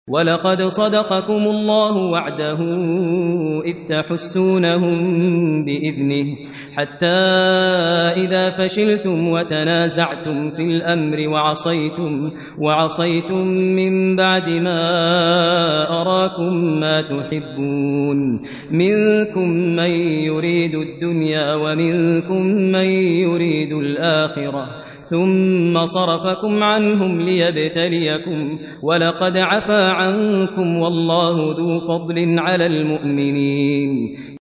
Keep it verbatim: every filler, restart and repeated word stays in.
ولقد صدقكم الله وعده إذ تحسونهم بإذنه حتى إذا فشلتم وتنازعتم في الأمر وعصيتم, وعصيتم من بعد ما أراكم ما تحبون منكم من يريد الدنيا ومنكم من يريد الآخرة ثم صرفكم عنهم ليبتليكم ولقد عفا عنكم والله ذو فضل على المؤمنين.